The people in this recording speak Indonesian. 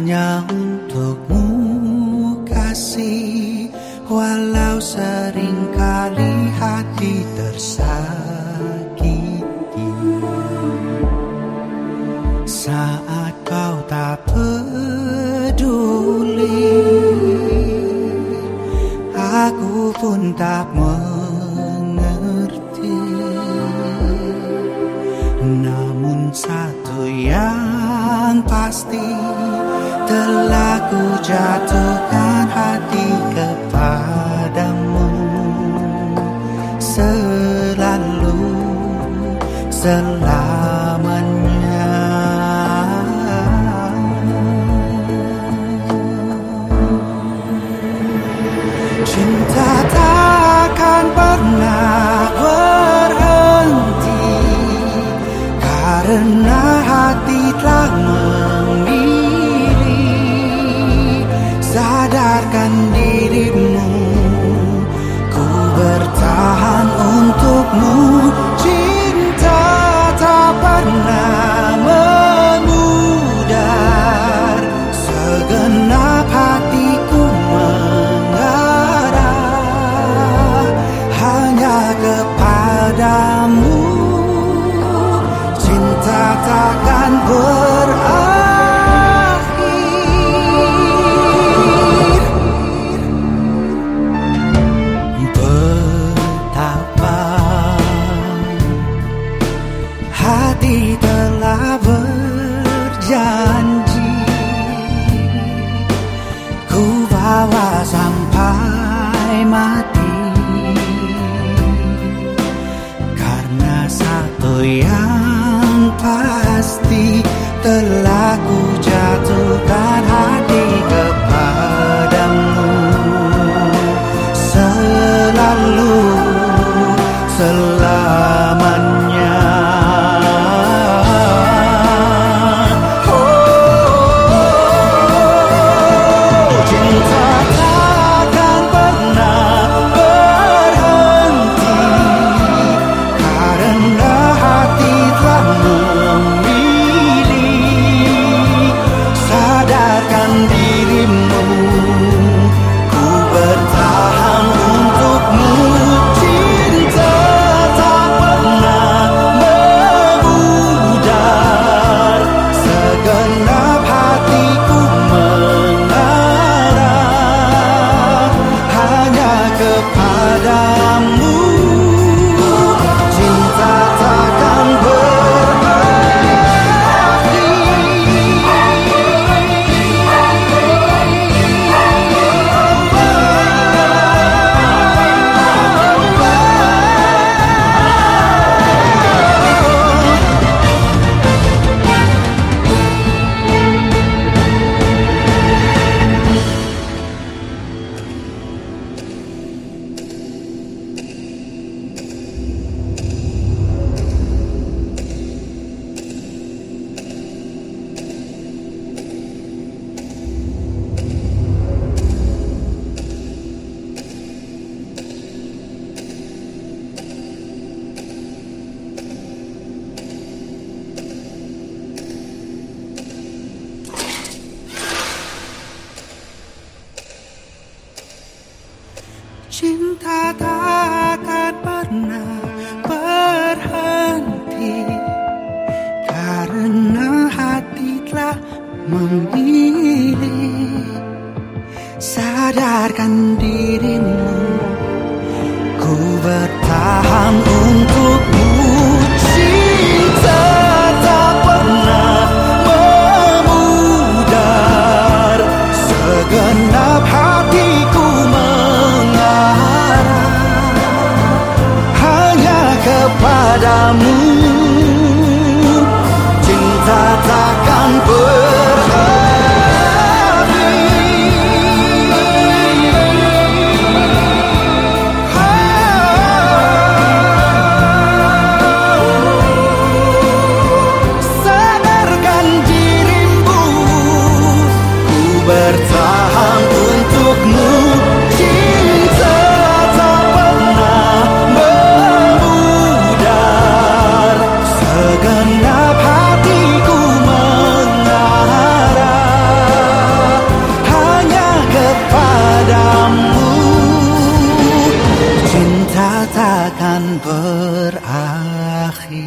hanya untukmu kasih, walau seringkali hati tersakiti. Saat kau tak peduli, aku pun tak mengerti. Namun satu yang pasti, telah ku jatuhkan hati kepadamu selalu, selamanya. Cinta takkan pernah berhenti, karena hati telah memilih. Sadarkan dirimu, ku bertahan untukmu. Cinta tak pernah memudar, segenap hatiku mengarah hanya kepadamu. Cinta takkan berakhir. Betapa hati telah berjanji, ku bawa sampai mati, karena satu yang pasti, telah ku jatuhkan hati kepadamu selalu, selamanya. Cinta takkan pernah berhenti, karena hati telah memilih. Sadarkan dirimu, ku bertahan untukmu. Cinta tak pernah memudar, segenap hatiku mengarah hanya kepadamu. Cinta takkan Cinta takkan pernah berhenti, karena hati telah memilih. Sadarkan dirimu, ku bertahan untukmu. Cinta tak pernah memudar, segenap hatiku kepadamu. Cinta takkan berakhir. takkan berakhir.